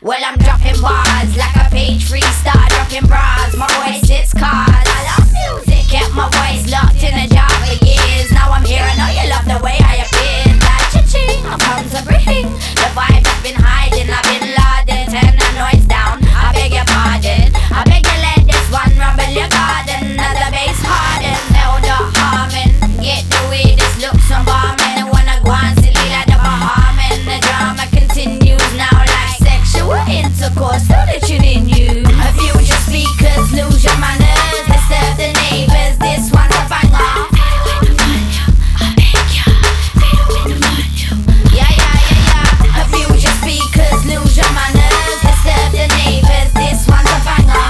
Well, I'm dropping bars like a page freestar, dropping bras. My voice hits cars. I love music, kept my voice locked in a jar for years. Now I'm here, I know you love the way I appear. Like cha-ching, I'm come to bring the vibe I've been hiding. I've been lauded, turn the noise down. I beg your pardon. I beg you let this one rumble your garden. Now the bass harden, elder harmon. Get the way this looks some bombing. And when I go on silly like the Bahaman, the drama continues now like sexual intercourse. Feel the tune in you. A few your speakers lose your manners. Disturb the neighbors. This one's a banger. Yeah, yeah, yeah, yeah. A few your speakers lose your manners. Disturb the neighbors. This one's a banger.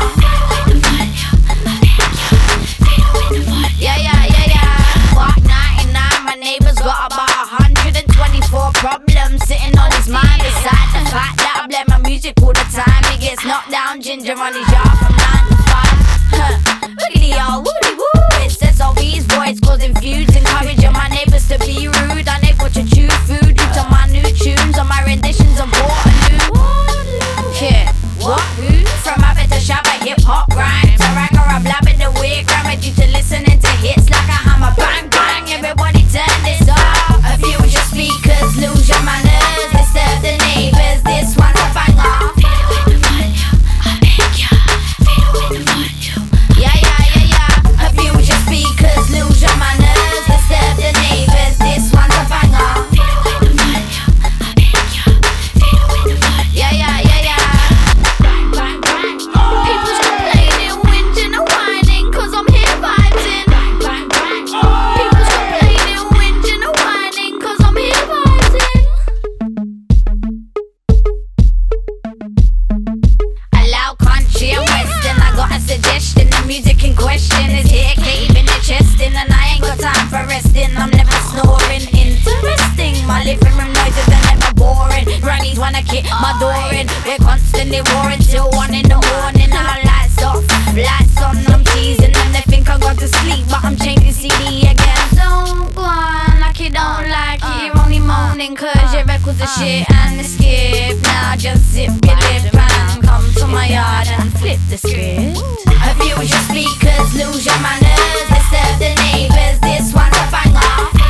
Yeah, yeah, yeah, yeah. Walk 99, my neighbors got about 124 problems sitting on his mind. Beside the fact that I blame my music all the time. He gets knocked down, ginger on his yard from 9 to 5. Look at the old woody woo. It says all these boys causing feuds, encouraging my neighbors to be rude, unable to chew food due to my new tunes or my renditions of Waterloo. Yeah, what? Who? From Abbott to Shabba, hip hop rhymes. A rang or a blab in the weird grammar due to listening to hits like a hammer. Bang bang, everybody turn this up. A few your speakers lose your manners. Disturb the neighbors. This one's a banger. Yeah, yeah, yeah, yeah. A few your speakers lose your manners. Disturb the neighbors. This one's a banger. Yeah, yeah, yeah, yeah. Bang, bang, bang. People's complaining, whinging and whining, 'cause I'm here vibing. Bang, bang, bang. People's complaining, whinging and whining, 'cause I'm here vibing. Allow country and western, I got a suggestion. The music in question is here, caving the chest in, and I ain't got time for resting. I'm never snoring. Interesting, my living room noises are never boring. Grannies wanna kick my door in. We're constantly warring till 1 in the morning. Our lights off, lights on. I'm teasing them. They think I got to sleep, but I'm changing CD again. Don't go on like you don't like it. You're only moaning 'cause your records are shit and they skip. Now just zip your lip and come to my yard and flip the script. A few your speakers lose your manners. Disturb the neighbors. This one's a banger.